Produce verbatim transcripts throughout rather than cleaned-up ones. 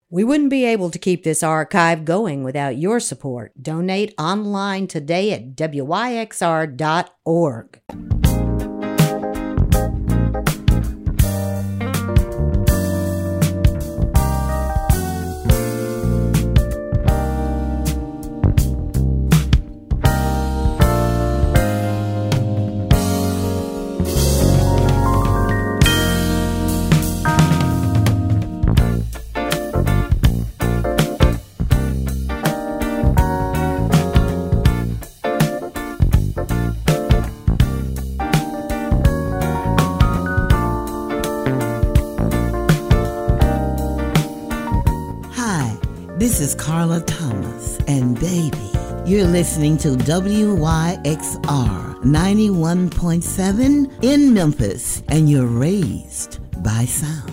We wouldn't be able to keep this archive going without your support. Donate online today at W Y X R dot org. This is Carla Thomas, and baby, you're listening to W Y X R ninety-one point seven in Memphis, and you're raised by sound.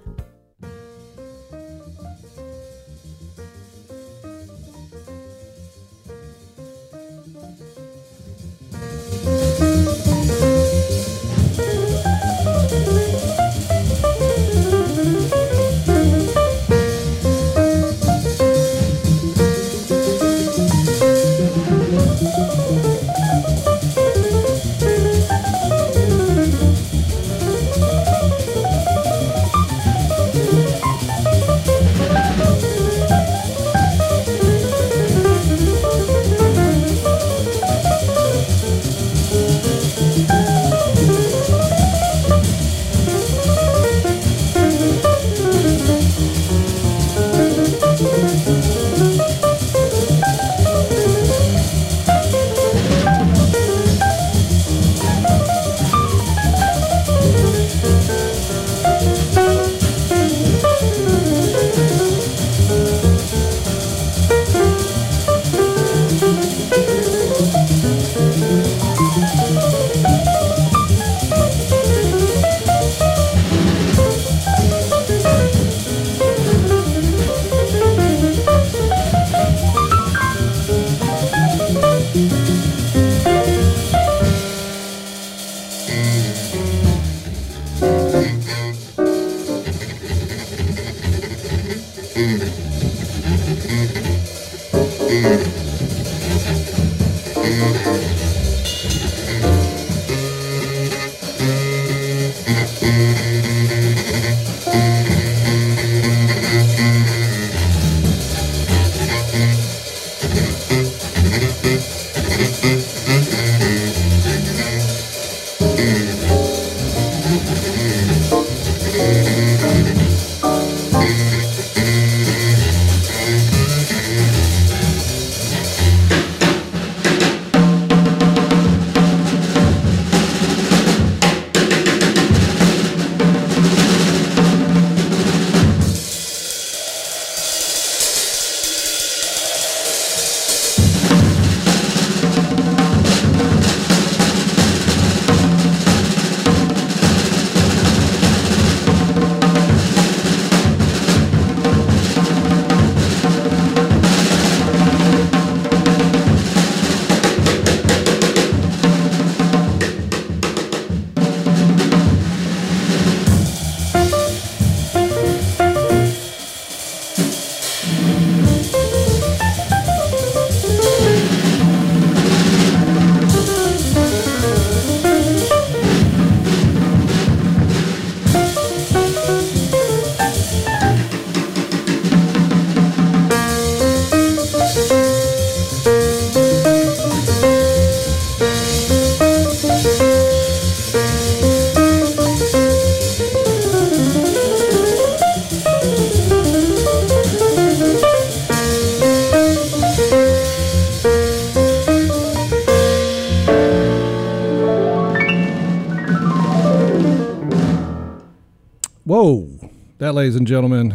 Whoa, that, ladies and gentlemen,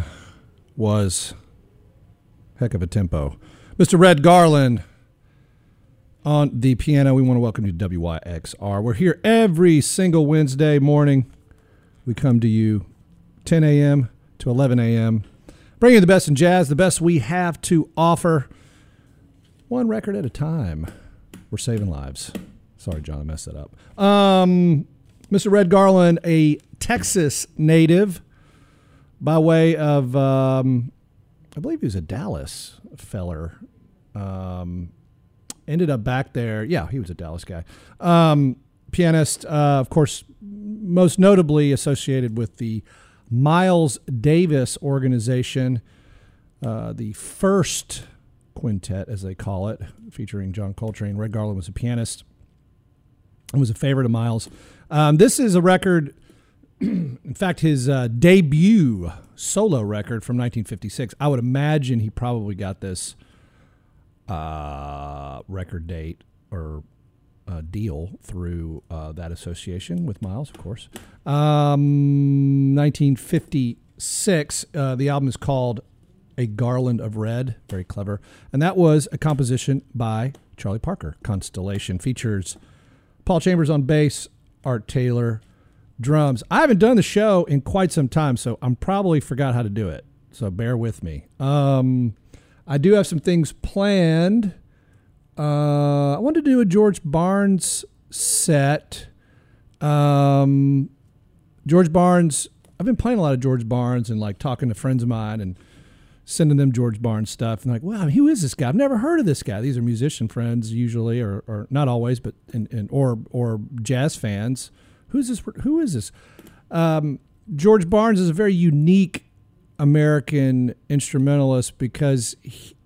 was heck of a tempo. Mister Red Garland on the piano. We want to welcome you to W Y X R. We're here every single Wednesday morning. We come to you ten a.m. to eleven a.m., bringing you the best in jazz, the best we have to offer, one record at a time. We're saving lives. Sorry, John, I messed that up. Um, Mister Red Garland, a Texas native by way of um, I believe he was a Dallas feller. Um, ended up back there. Yeah, he was a Dallas guy. Um, pianist, uh, of course, most notably associated with the Miles Davis organization, uh, the first quintet, as they call it, featuring John Coltrane. Red Garland was a pianist and was a favorite of Miles. Um, this is a record, in fact, his uh, debut solo record from nineteen fifty-six. I would imagine he probably got this uh, record date or uh, deal through uh, that association with Miles, of course. Um, nineteen fifty-six, uh, the album is called A Garland of Red, very clever. And that was a composition by Charlie Parker. Constellation features Paul Chambers on bass, Art Taylor drums. I haven't done the show in quite some time, so I'm probably forgot how to do it. So bear with me. Um, I do have some things planned. Uh, I want to do a George Barnes set. Um, George Barnes, I've been playing a lot of George Barnes and like talking to friends of mine and sending them George Barnes stuff. And like, wow, who is this guy? I've never heard of this guy. These are musician friends usually, or, or not always, but in, in, or or jazz fans. Who's this? Who is this? Um, George Barnes is a very unique American instrumentalist because he,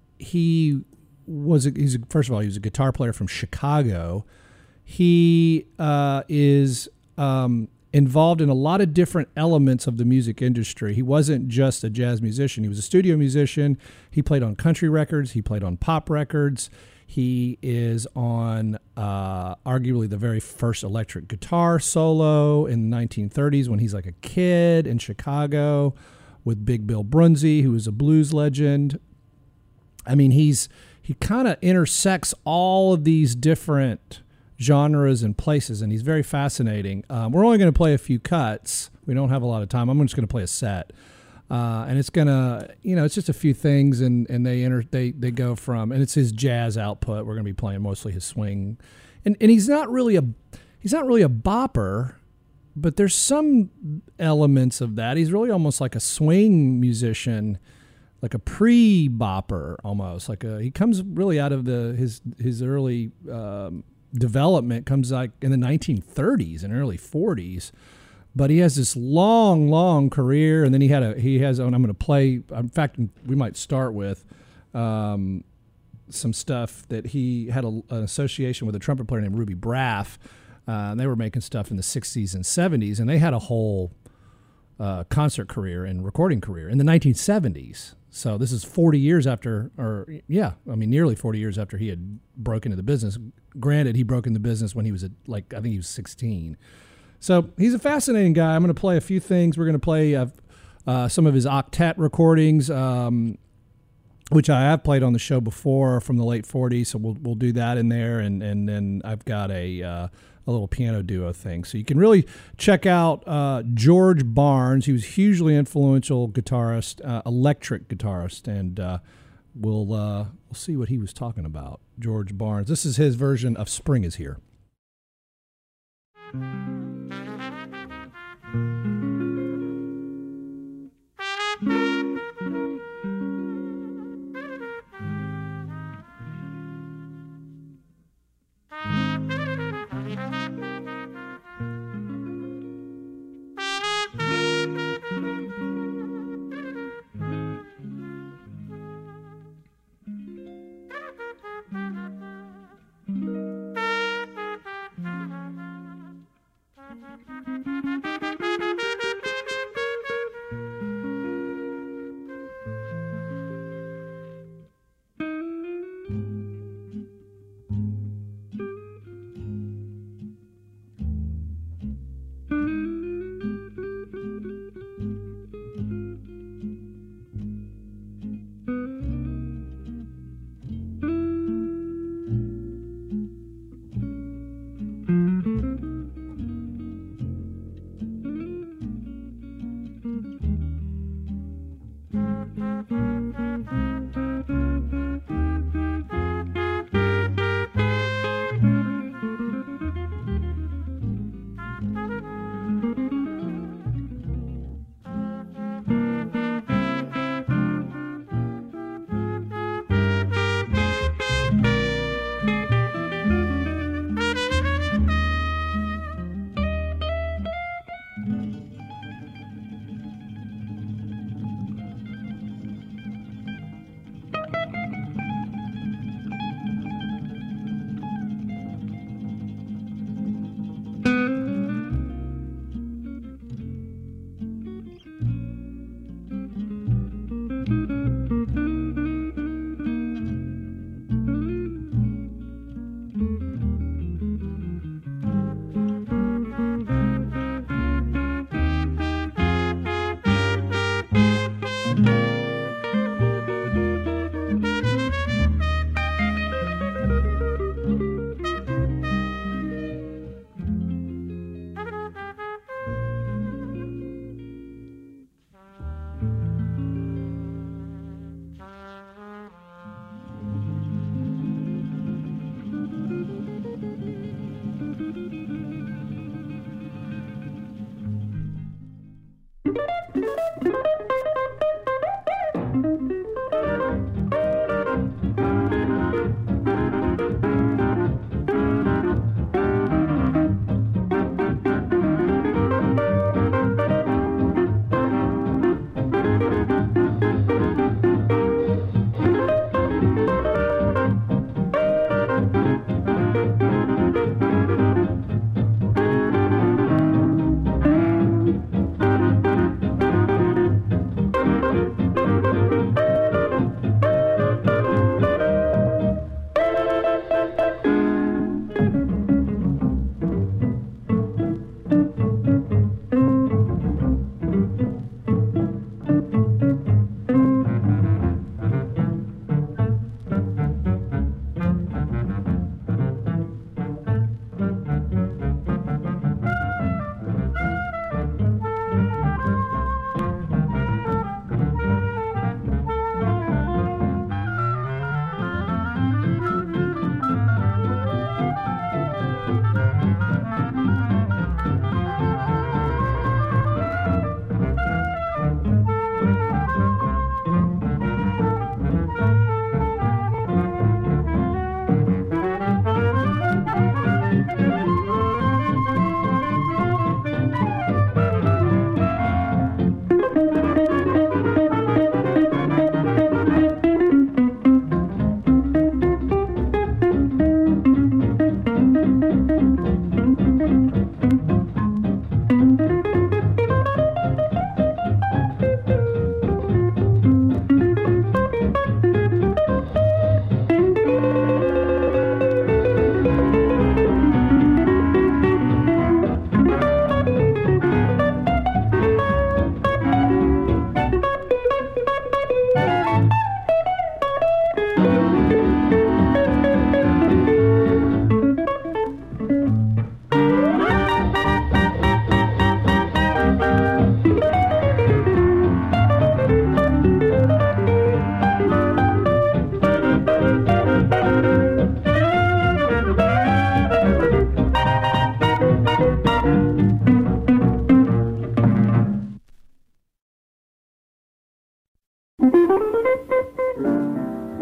he was a, he's a, first of all, he was a guitar player from Chicago. He uh, is um, involved in a lot of different elements of the music industry. He wasn't just a jazz musician. He was a studio musician. He played on country records. He played on pop records. He is on uh, arguably the very first electric guitar solo in the nineteen thirties when he's like a kid in Chicago with Big Bill Brunzie, who is a blues legend. I mean, he's he kind of intersects all of these different genres and places, and he's very fascinating. Um, we're only going to play a few cuts. We don't have a lot of time. I'm just going to play a set. Uh, and it's gonna, you know, it's just a few things, and, and they enter, they they go from, and it's his jazz output. We're gonna be playing mostly his swing, and and he's not really a, he's not really a bopper, but there's some elements of that. He's really almost like a swing musician, like a pre-bopper almost. Like a, he comes really out of the his his early um, development comes like in the nineteen thirties and early forties. But he has this long, long career, and then he had a he has. And I'm going to play. In fact, we might start with um, some stuff that he had a, an association with a trumpet player named Ruby Braff. Uh, and they were making stuff in the sixties and seventies, and they had a whole uh, concert career and recording career in the nineteen seventies. So this is forty years after, or yeah, I mean nearly forty years after he had broken into the business. Granted, he broke into business when he was at, like I think he was sixteen. So he's a fascinating guy. I'm going to play a few things. We're going to play uh, uh, some of his octet recordings, um, which I have played on the show before from the late forties. So we'll we'll do that in there, and and then I've got a uh, a little piano duo thing. So you can really check out uh, George Barnes. He was a hugely influential guitarist, uh, electric guitarist, and uh, we'll uh, we'll see what he was talking about. George Barnes. This is his version of "Spring Is Here."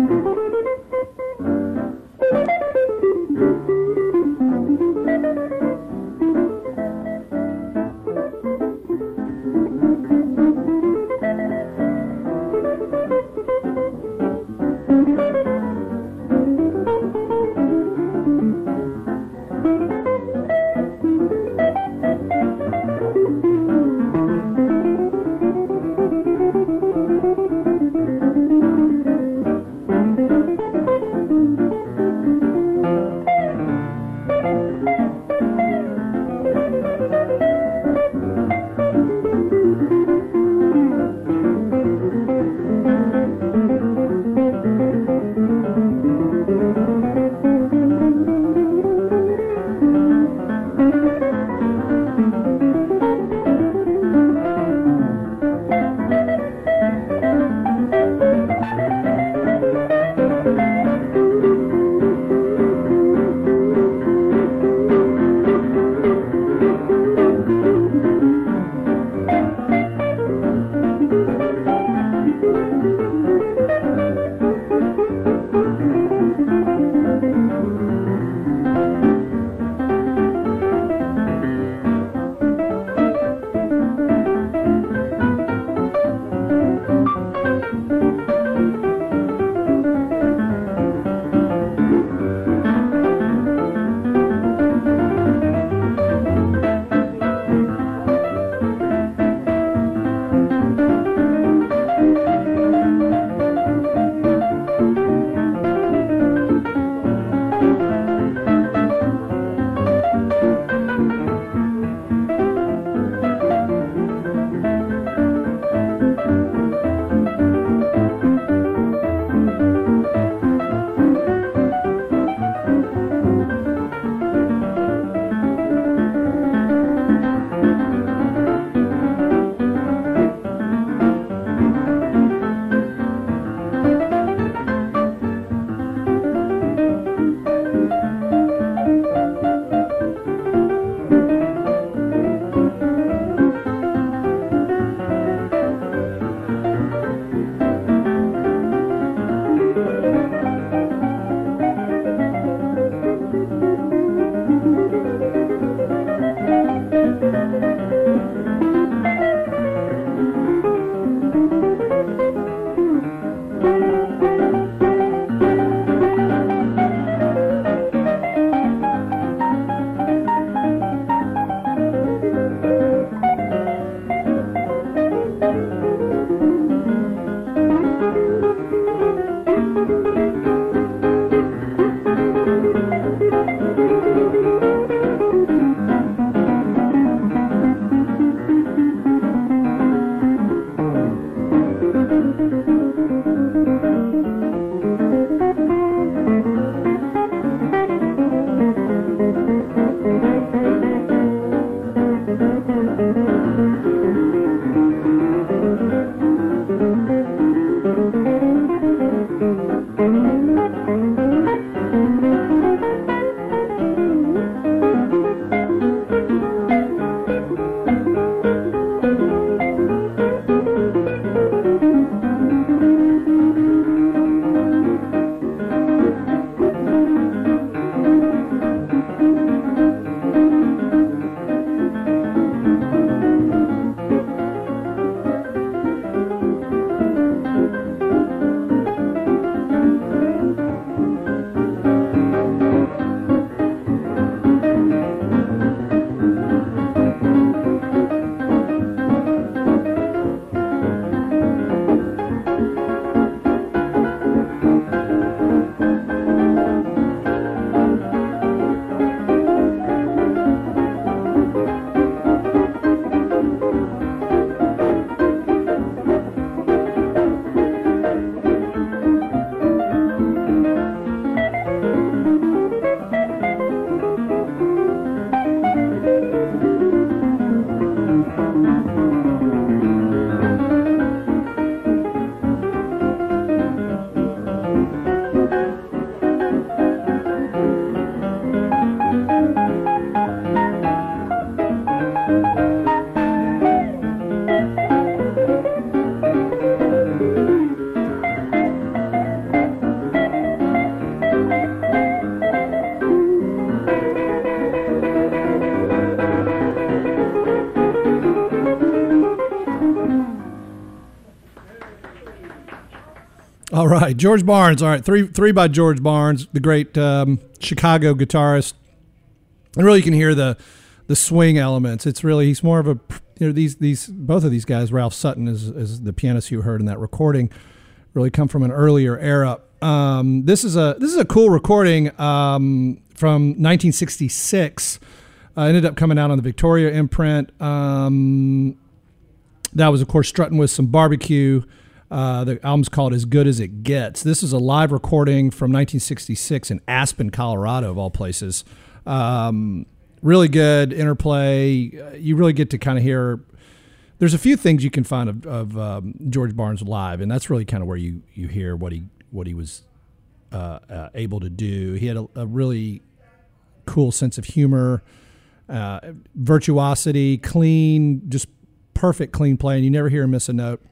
Thank you. All right, George Barnes. All right, three three by George Barnes, the great um, Chicago guitarist, and really you can hear the the swing elements. It's really he's more of a you know these these both of these guys. Ralph Sutton is is the pianist you heard in that recording. Really come from an earlier era. Um, this is a this is a cool recording um, from nineteen sixty-six. Uh, ended up coming out on the Victoria imprint. Um, that was of course Strutting with Some Barbecue. Uh, the album's called As Good As It Gets. This is a live recording from nineteen sixty-six in Aspen, Colorado, of all places. Um, really good interplay. Uh, you really get to kind of hear. There's a few things you can find of, of um, George Barnes live, and that's really kind of where you, you hear what he what he was uh, uh, able to do. He had a, a really cool sense of humor, uh, virtuosity, clean, just perfect clean playing. You never hear him miss a note.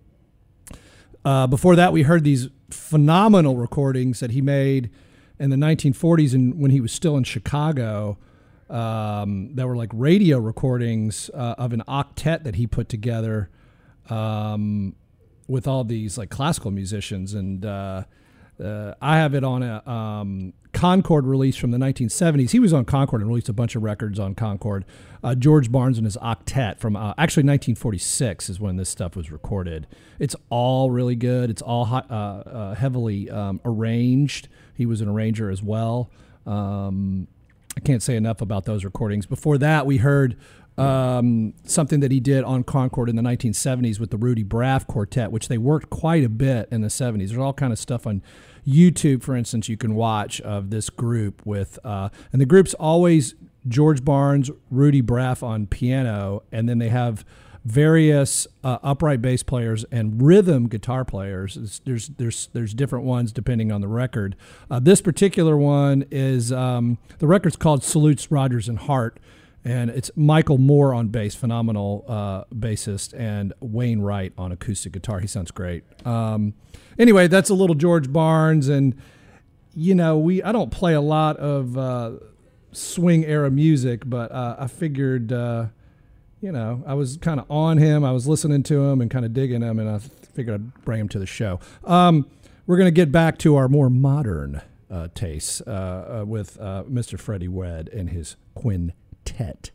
Uh, before that, we heard these phenomenal recordings that he made in the nineteen forties and when he was still in Chicago. Um, that were like radio recordings uh, of an octet that he put together um, with all these like classical musicians. And uh, uh, I have it on a um, Concord release from the nineteen seventies. He was on Concord and released a bunch of records on Concord. Uh, George Barnes and his octet from uh, actually nineteen forty-six is when this stuff was recorded. It's all really good. It's all uh, uh, heavily um, arranged. He was an arranger as well. Um, I can't say enough about those recordings. Before that, we heard um, something that he did on Concord in the nineteen seventies with the Rudy Braff Quartet, which they worked quite a bit in the seventies. There's all kind of stuff on YouTube, for instance, you can watch of this group with, uh, and the group's always George Barnes, Rudy Braff on piano, and then they have various uh, upright bass players and rhythm guitar players. It's, there's there's there's different ones depending on the record. Uh, this particular one is um, the record's called Salutes Rodgers and Hart, and it's Michael Moore on bass, phenomenal uh, bassist, and Wayne Wright on acoustic guitar. He sounds great. Um, anyway, that's a little George Barnes, and you know we I don't play a lot of uh, swing era music, but uh, I figured. Uh, You know, I was kind of on him. I was listening to him and kind of digging him, and I figured I'd bring him to the show. Um, we're going to get back to our more modern uh, tastes uh, uh, with uh, Mister Freddie Wedd and his quintet.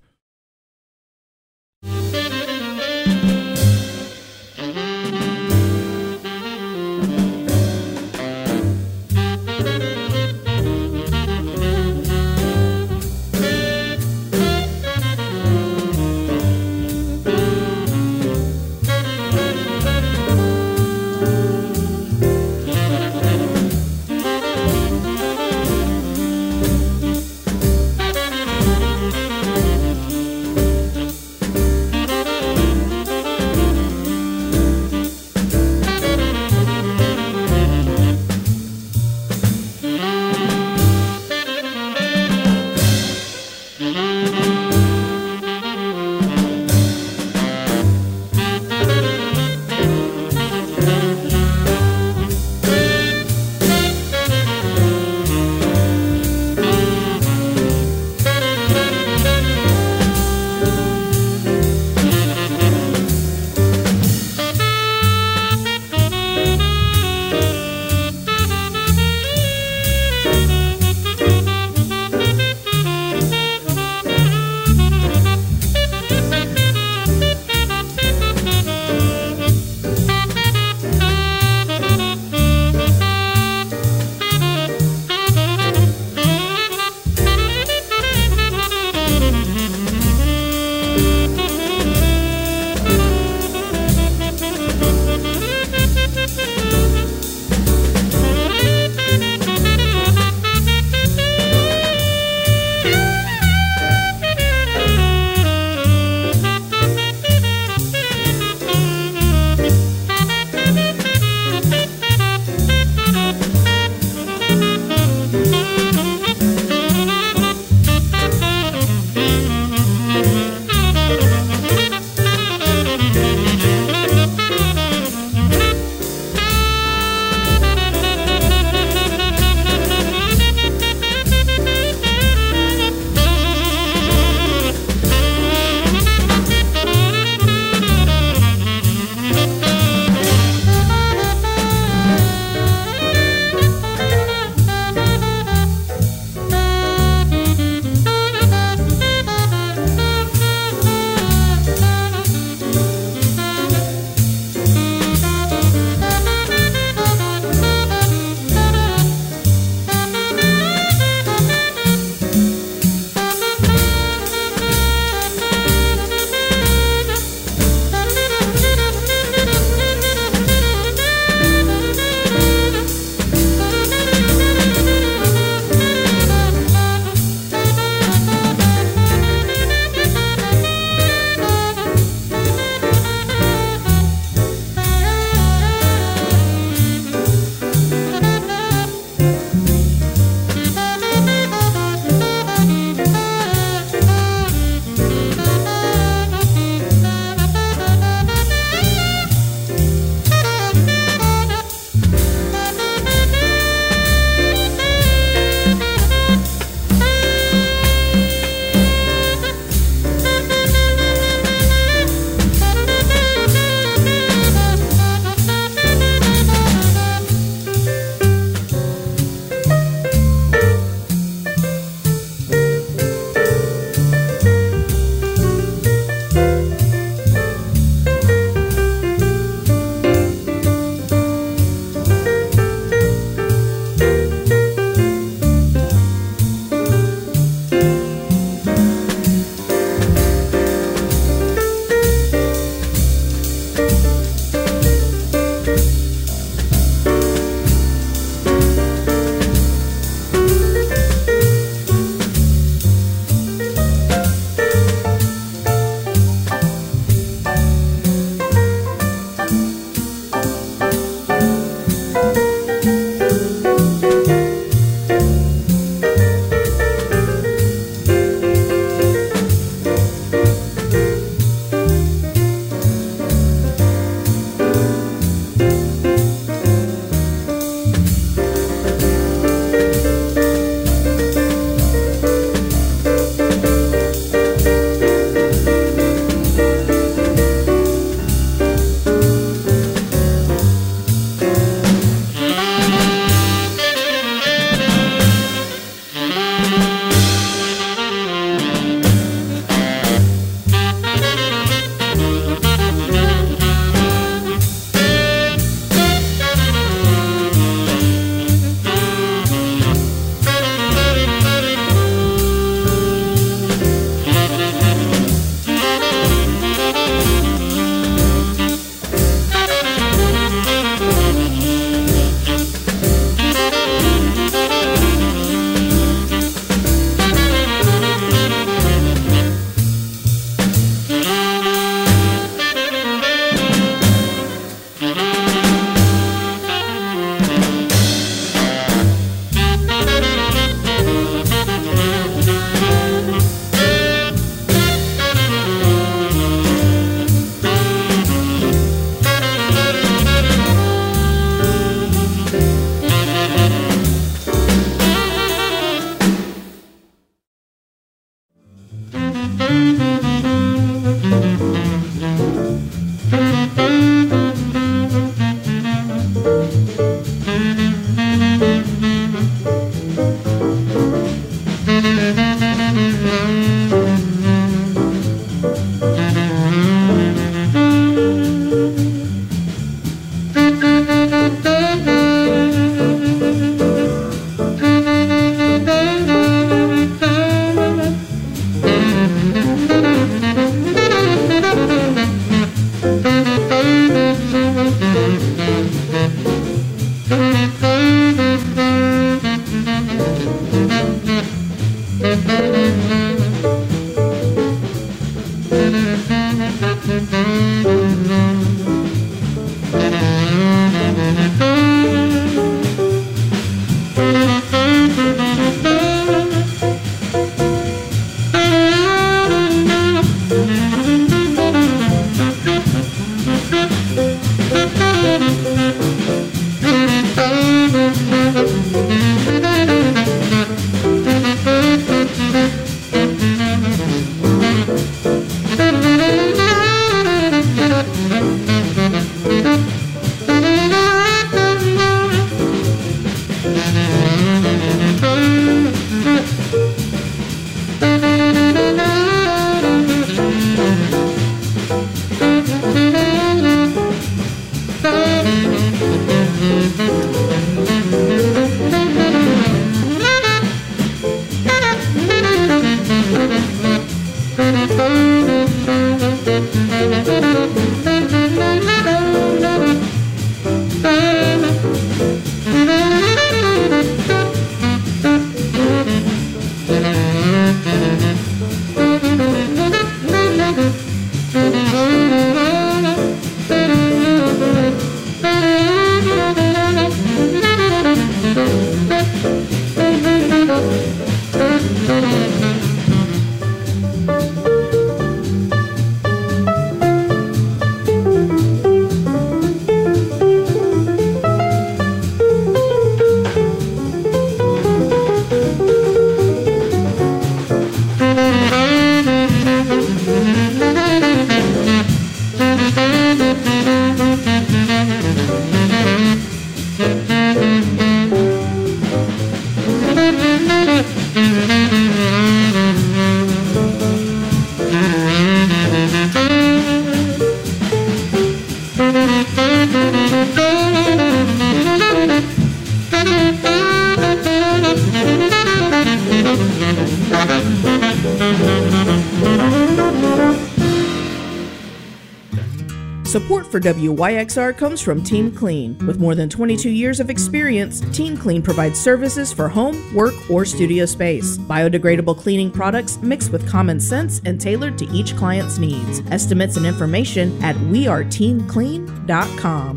Support for W Y X R comes from Team Clean. With more than twenty-two years of experience, Team Clean provides services for home, work, or studio space. Biodegradable cleaning products mixed with common sense and tailored to each client's needs. Estimates and information at we are team clean dot com.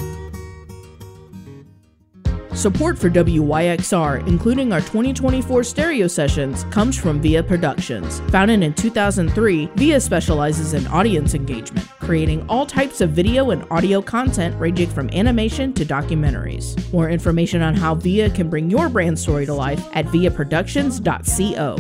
Support for W Y X R, including our twenty twenty-four stereo sessions, comes from Via Productions. Founded in two thousand three, Via specializes in audience engagement, creating all types of video and audio content ranging from animation to documentaries. More information on how Via can bring your brand story to life at via productions dot co.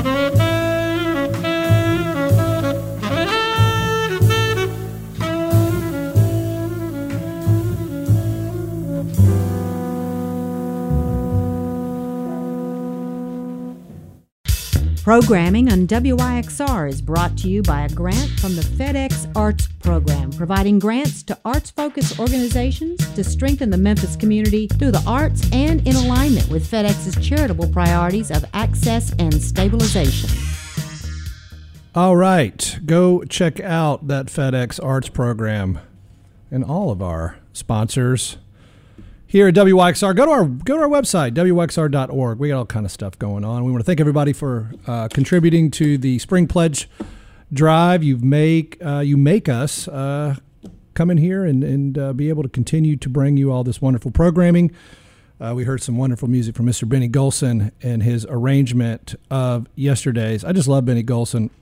Programming on W I X R is brought to you by a grant from the FedEx Arts Program, providing grants to arts-focused organizations to strengthen the Memphis community through the arts and in alignment with FedEx's charitable priorities of access and stabilization. All right, go check out that FedEx Arts Program and all of our sponsors here at W Y X R. Go to our go to our website, W Y X R dot org. We got all kind of stuff going on. We want to thank everybody for uh, contributing to the Spring Pledge Drive. You make uh, you make us uh, come in here and and uh, be able to continue to bring you all this wonderful programming. Uh, we heard some wonderful music from Mister Benny Golson and his arrangement of Yesterday's. I just love Benny Golson.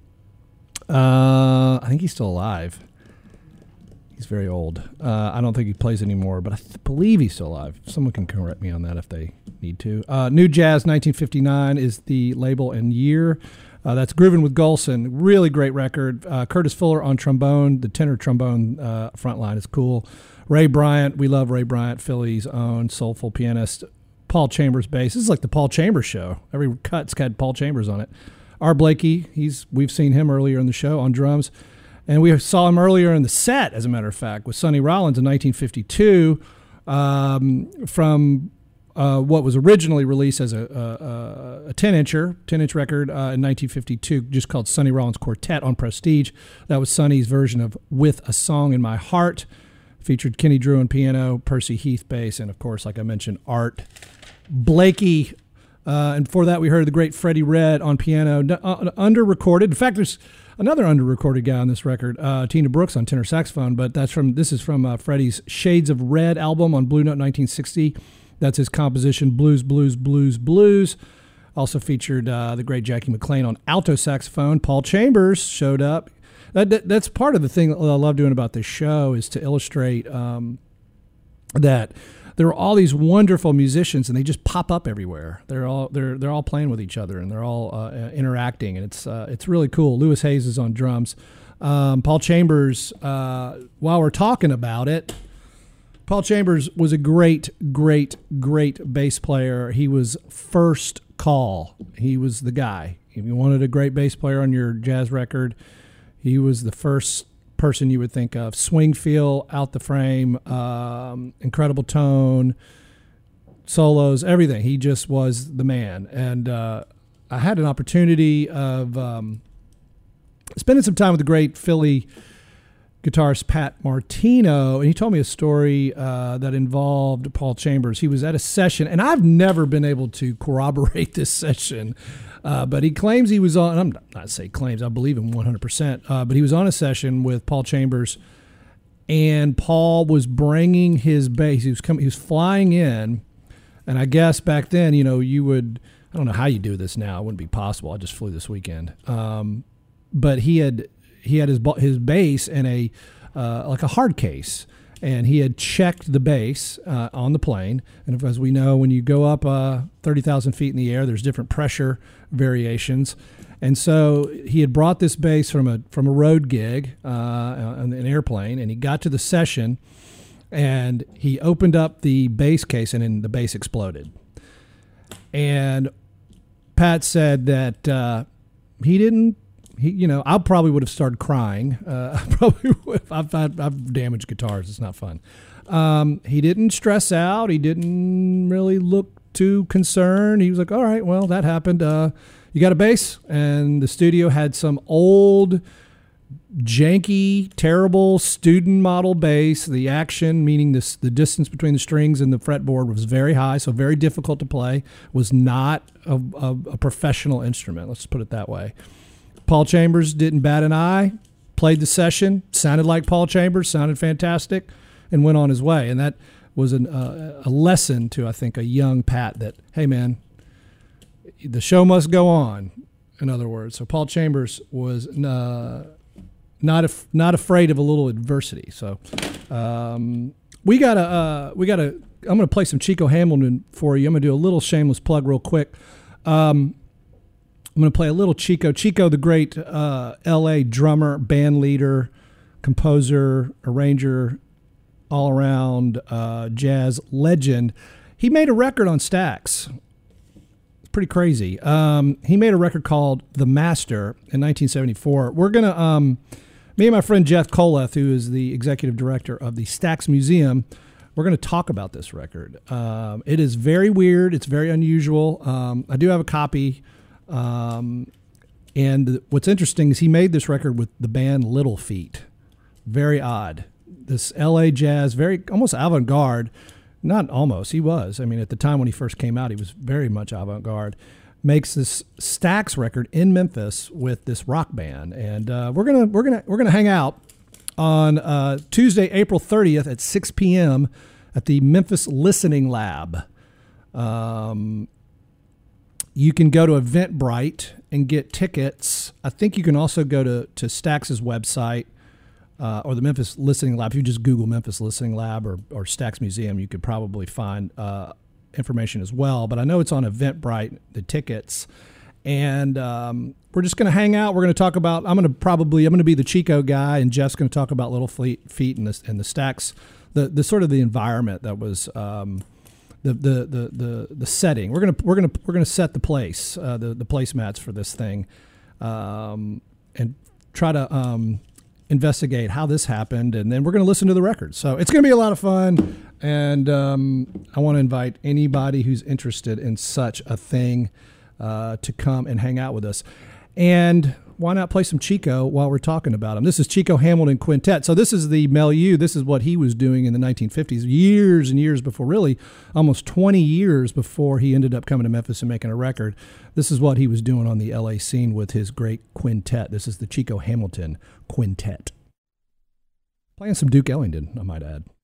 Uh, I think he's still alive. He's very old. Uh, I don't think he plays anymore, but I th- believe he's still alive. Someone can correct me on that if they need to. Uh, New Jazz nineteen fifty-nine is the label and year. Uh, that's Groovin' with Golson. Really great record. Uh, Curtis Fuller on trombone. The tenor trombone uh, front line is cool. Ray Bryant. We love Ray Bryant, Philly's own soulful pianist. Paul Chambers bass. This is like the Paul Chambers show. Every cut's got Paul Chambers on it. R. Blakey. He's we've seen him earlier in the show on drums. And we saw him earlier in the set, as a matter of fact, with Sonny Rollins in nineteen fifty-two um, from uh, what was originally released as a, a, a ten-incher, ten-inch record uh, in nineteen fifty-two, just called Sonny Rollins Quartet on Prestige. That was Sonny's version of With a Song in My Heart. Featured Kenny Drew on piano, Percy Heath bass, and, of course, like I mentioned, Art Blakey. Uh, and before that, we heard the great Freddie Redd on piano, uh, under-recorded. In fact, there's another under-recorded guy on this record, uh, Tina Brooks on tenor saxophone, but that's from this is from uh, Freddie's Shades of Red album on Blue Note nineteen sixty. That's his composition, Blues, Blues, Blues, Blues. Also featured uh, the great Jackie McLean on alto saxophone. Paul Chambers showed up. That, that That's part of the thing that I love doing about this show is to illustrate um, that there are all these wonderful musicians, and they just pop up everywhere. They're all they're they're all playing with each other, and they're all uh, interacting, and it's uh, it's really cool. Lewis Hayes is on drums. Um, Paul Chambers. Uh, while we're talking about it, Paul Chambers was a great, great, great bass player. He was first call. He was the guy. If you wanted a great bass player on your jazz record, he was the first person you would think of. Swing feel, out the frame, um, incredible tone, solos, everything. He just was the man. And uh, I had an opportunity of um, spending some time with the great Philly guitarist Pat Martino, and he told me a story uh, that involved Paul Chambers. He was at a session, and I've never been able to corroborate this session, uh, but he claims he was on, I'm not saying claims, I believe him one hundred percent, uh, but he was on a session with Paul Chambers, and Paul was bringing his bass. He was coming, he was flying in, and I guess back then, you know, you would, I don't know how you do this now. It wouldn't be possible. I just flew this weekend. Um, but he had he had his his bass in a uh, like a hard case, and he had checked the bass uh, on the plane. And as we know, when you go up uh, thirty thousand feet in the air, there's different pressure variations. And so he had brought this bass from a from a road gig uh, on an airplane, and he got to the session, and he opened up the bass case, and then the bass exploded. And Pat said that uh, he didn't. He, you know, I probably would have started crying. Uh, I probably would. I've, I've, I've damaged guitars. It's not fun. Um, he didn't stress out. He didn't really look too concerned. He was like, all right, well, that happened. Uh, you got a bass? And the studio had some old, janky, terrible student model bass. The action, meaning this, the distance between the strings and the fretboard, was very high, so very difficult to play. Was not a, a, a professional instrument. Let's put it that way. Paul Chambers didn't bat an eye, played the session, sounded like Paul Chambers, sounded fantastic, and went on his way. And that was an, uh, a lesson to, I think, a young Pat that, hey, man, the show must go on, in other words. So Paul Chambers was uh, not af- not afraid of a little adversity. So um, we got to, uh, we got to, I'm going to play some Chico Hamilton for you. I'm going to do a little shameless plug real quick. Um I'm going to play a little Chico. Chico, the great uh, L A drummer, band leader, composer, arranger, all-around uh, jazz legend. He made a record on Stax. It's pretty crazy. Um, he made a record called The Master in nineteen seventy-four. We're going to, um, me and my friend Jeff Koleth, who is the executive director of the Stax Museum, we're going to talk about this record. Um, it is very weird. It's very unusual. Um, I do have a copy. Um, and what's interesting is he made this record with the band Little Feat. Very odd. This L A jazz, very almost avant-garde. Not almost, he was. I mean, at the time when he first came out, he was very much avant-garde. Makes this Stax record in Memphis with this rock band, and uh, we're gonna we're gonna we're gonna hang out on uh, Tuesday, April thirtieth at six p.m. at the Memphis Listening Lab. Um, you can go to Eventbrite and get tickets. I think you can also go to, to Stax's website uh, or the Memphis Listening Lab. If you just Google Memphis Listening Lab or, or Stax Museum, you could probably find uh, information as well. But I know it's on Eventbrite, the tickets. And um, we're just going to hang out. We're going to talk about, I'm going to probably, I'm going to be the Chico guy, and Jeff's going to talk about Little Feat and the, and the Stax, the, the sort of the environment that was, um, the, the, the, the, the setting. We're going to, we're going to, we're going to set the place, uh, the, the placemats for this thing, um, and try to um, investigate how this happened. And then we're going to listen to the record. So it's going to be a lot of fun. And um, I want to invite anybody who's interested in such a thing Uh, to come and hang out with us. And why not play some Chico while we're talking about him? This is Chico Hamilton Quintet. So this is the milieu. This is what he was doing in the nineteen fifties, years and years before, really almost twenty years before he ended up coming to Memphis and making a record. This is what he was doing on the L A scene with his great quintet. This is the Chico Hamilton Quintet. Playing some Duke Ellington, I might add.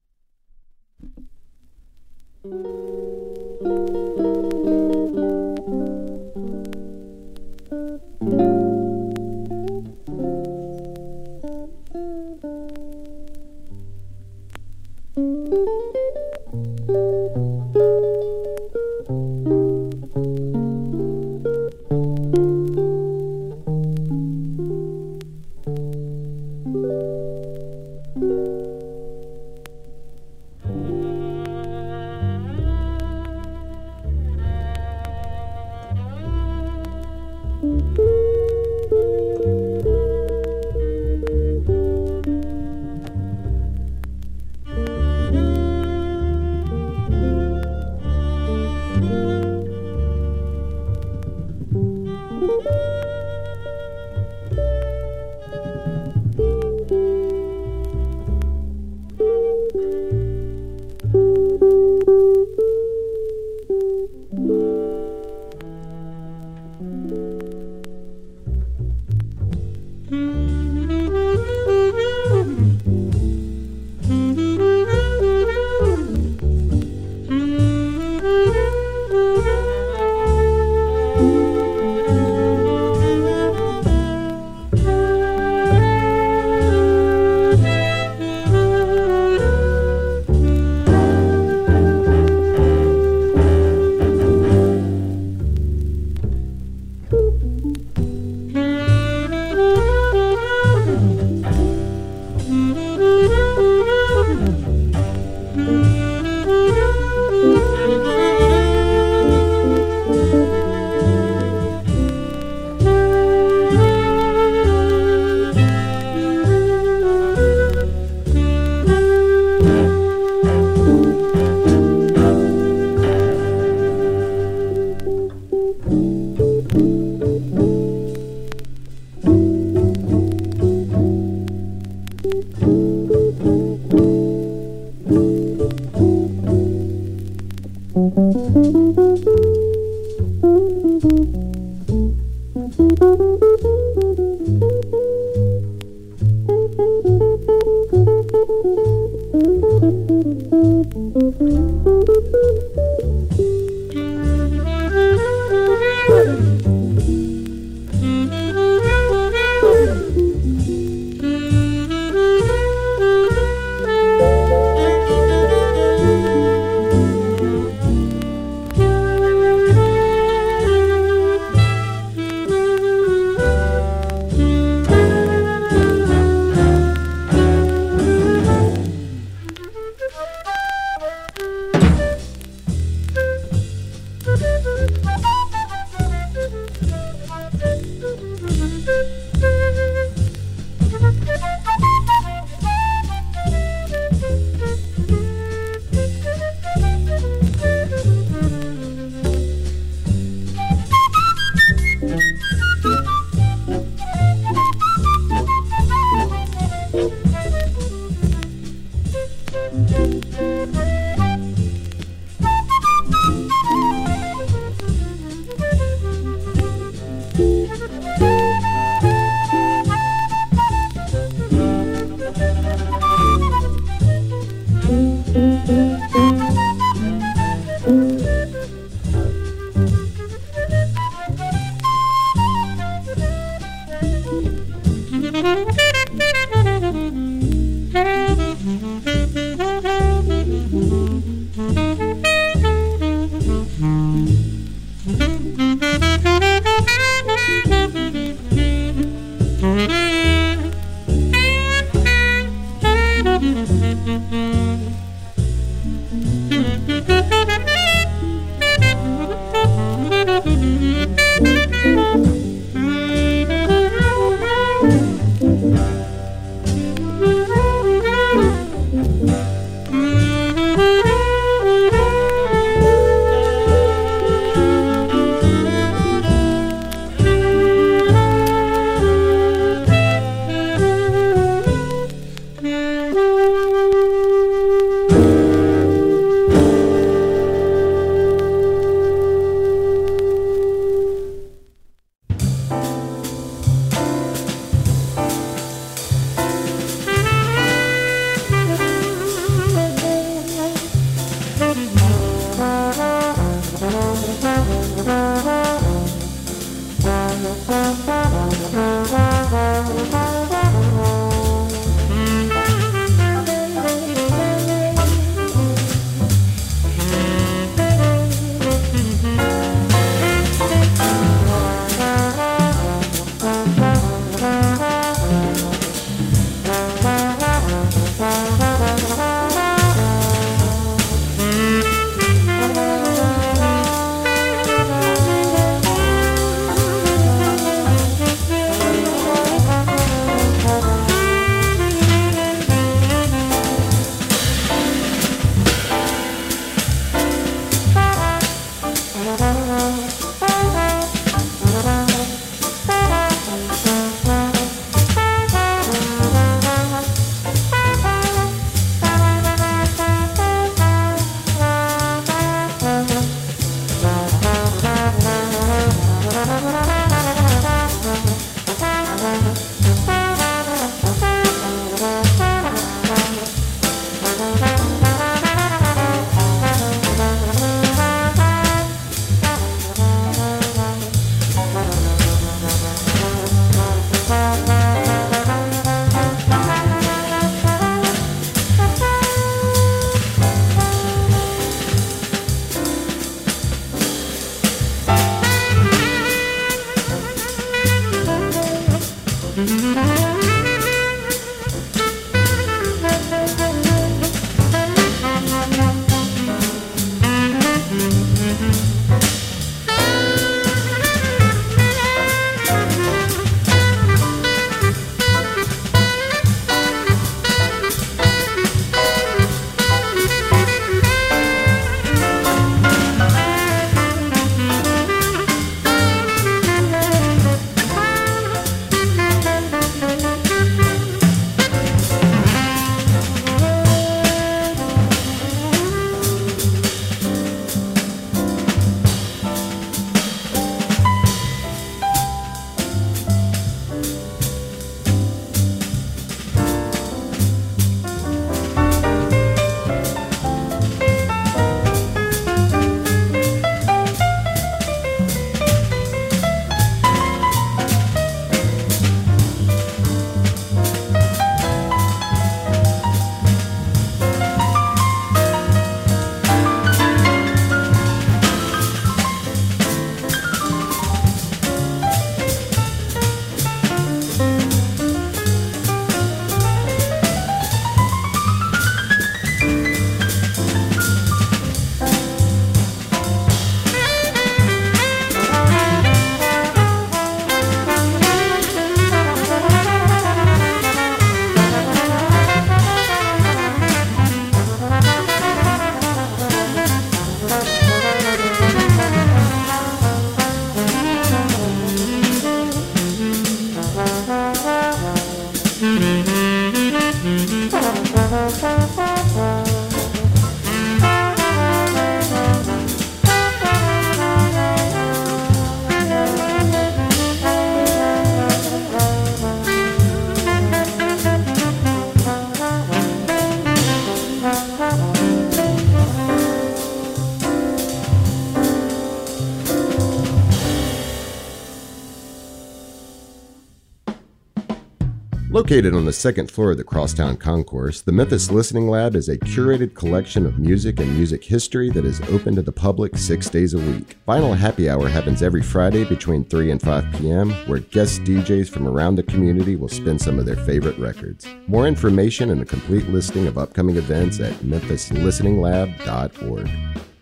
Located on the second floor of the Crosstown Concourse, the Memphis Listening Lab is a curated collection of music and music history that is open to the public six days a week. Vinyl Happy Hour happens every Friday between three and five p.m., where guest D Js from around the community will spin some of their favorite records. More information and a complete listing of upcoming events at memphis listening lab dot org.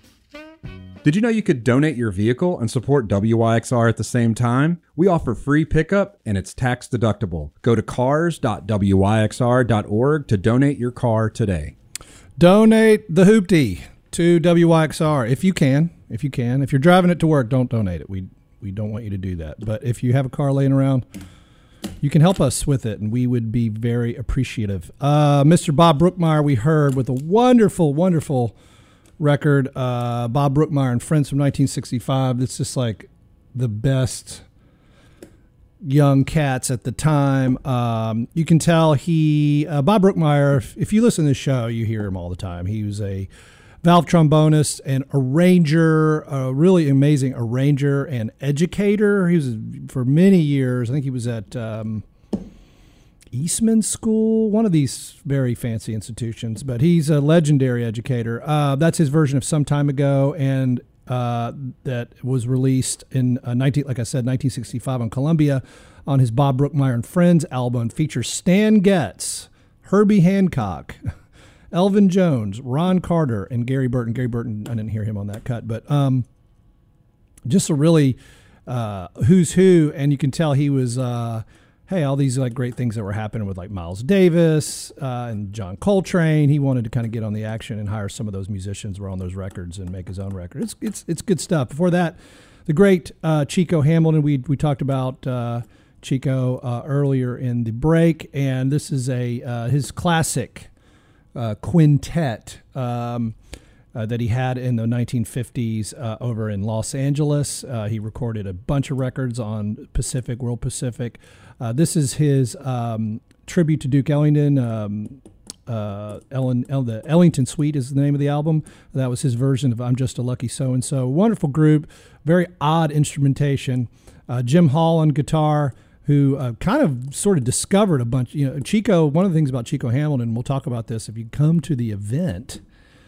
Did you know you could donate your vehicle and support W Y X R at the same time? We offer free pickup and it's tax deductible. Go to cars dot w y x r dot org to donate your car today. Donate the hoopty to W Y X R if you can. If you can. If you're driving it to work, don't donate it. We we don't want you to do that. But if you have a car laying around, you can help us with it, and we would be very appreciative. Uh, Mister Bob Brookmeyer, we heard with a wonderful, wonderful record, uh, Bob Brookmeyer and Friends from nineteen sixty-five. It's just like the best young cats at the time. Um, you can tell he, uh, Bob Brookmeyer, if, if you listen to the show, you hear him all the time. He was a valve trombonist and arranger, a really amazing arranger and educator. He was, for many years, I think he was at um, Eastman School, one of these very fancy institutions, but he's a legendary educator. Uh, that's his version of Some Time Ago, and uh, that was released in uh, nineteen, like I said, nineteen sixty-five on Columbia on his Bob Brookmeyer and Friends album. Features Stan Getz, Herbie Hancock, Elvin Jones, Ron Carter, and Gary Burton. Gary Burton, I didn't hear him on that cut, but um, just a really uh, who's who, and you can tell he was. Uh, Hey, all these like great things that were happening with like Miles Davis uh, and John Coltrane. He wanted to kind of get on the action and hire some of those musicians who were on those records and make his own record. It's it's it's good stuff. Before that, the great uh, Chico Hamilton. We we talked about uh, Chico uh, earlier in the break, and this is a uh, his classic uh, quintet um, uh, that he had in the nineteen fifties uh, over in Los Angeles. Uh, he recorded a bunch of records on Pacific, World Pacific. Uh, this is his um, tribute to Duke Ellington. Um, uh, Ellen, El, the Ellington Suite is the name of the album. That was his version of I'm Just a Lucky So-and-So. Wonderful group, very odd instrumentation. Uh, Jim Hall on guitar, who uh, kind of sort of discovered a bunch. You know, Chico, one of the things about Chico Hamilton, we'll talk about this if you come to the event,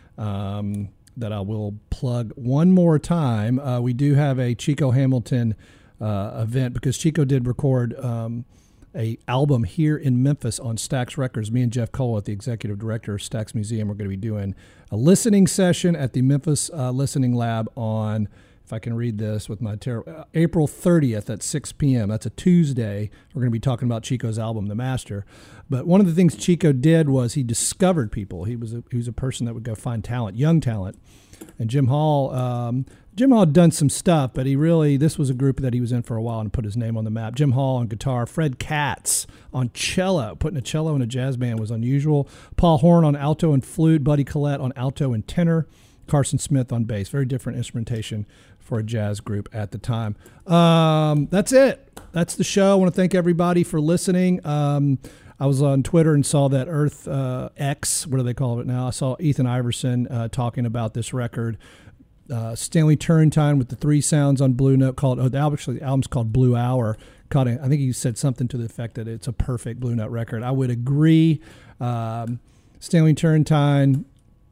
um, that I will plug one more time. Uh, we do have a Chico Hamilton Uh, event because Chico did record um, a album here in Memphis on Stax Records. Me and Jeff Cole, the executive director of Stax Museum, are going to be doing a listening session at the Memphis uh, Listening Lab on, if I can read this with my ter- uh, April thirtieth at six p.m. That's a Tuesday. We're going to be talking about Chico's album, The Master. But one of the things Chico did was he discovered people. He was a, he was a person that would go find talent, young talent. And Jim Hall, um, Jim Hall had done some stuff, but he really, this was a group that he was in for a while and put his name on the map. Jim Hall on guitar, Fred Katz on cello. Putting a cello in a jazz band was unusual. Paul Horn on alto and flute, Buddy Collette on alto and tenor, Carson Smith on bass. Very different instrumentation for a jazz group at the time. Um, that's it. That's the show. I want to thank everybody for listening. Um, I was on Twitter and saw that Earth uh, X, what do they call it now? I saw Ethan Iverson uh, talking about this record. Uh, Stanley Turrentine with the three sounds on Blue Note called, oh, the album, actually, the album's called Blue Hour. Caught it, I think he said something to the effect that it's a perfect Blue Note record. I would agree. Um, Stanley Turrentine,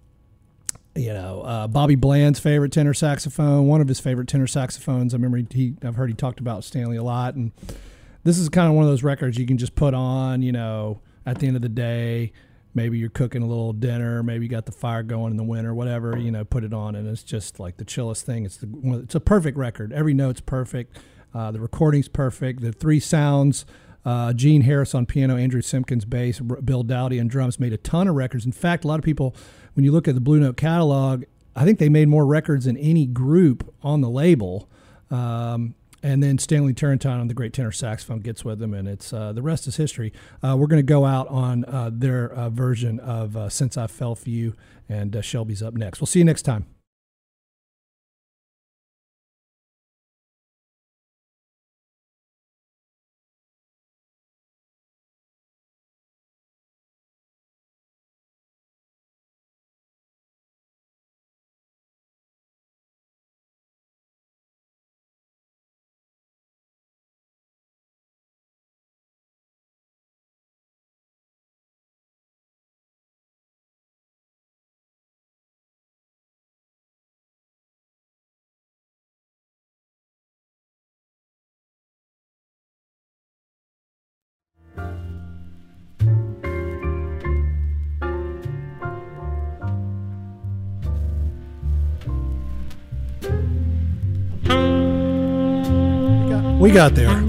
you know, uh, Bobby Bland's favorite tenor saxophone, one of his favorite tenor saxophones. I remember he, I've heard he talked about Stanley a lot, and this is kind of one of those records you can just put on, you know, at the end of the day. Maybe you're cooking a little dinner. Maybe you got the fire going in the winter, whatever, you know, put it on. And it's just like the chillest thing. It's the, it's a perfect record. Every note's perfect. Uh, the recording's perfect. The three sounds, uh, Gene Harris on piano, Andrew Simpkins bass, Bill Dowdy on drums, made a ton of records. In fact, a lot of people, when you look at the Blue Note catalog, I think they made more records than any group on the label. Um, And then Stanley Turrentine on the great tenor saxophone gets with them, and it's uh, the rest is history. Uh, we're going to go out on uh, their uh, version of uh, Since I Fell For You, and uh, Shelby's up next. We'll see you next time. We got there.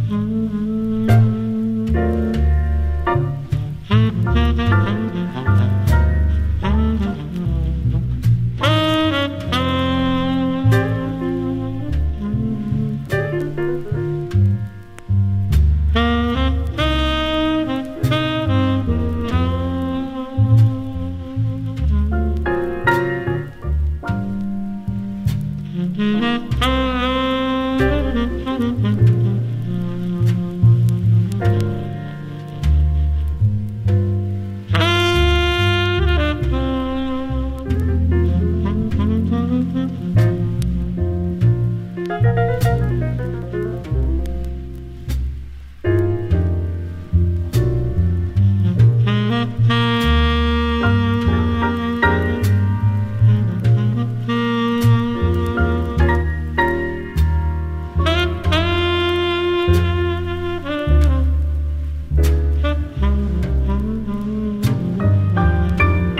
Thank you.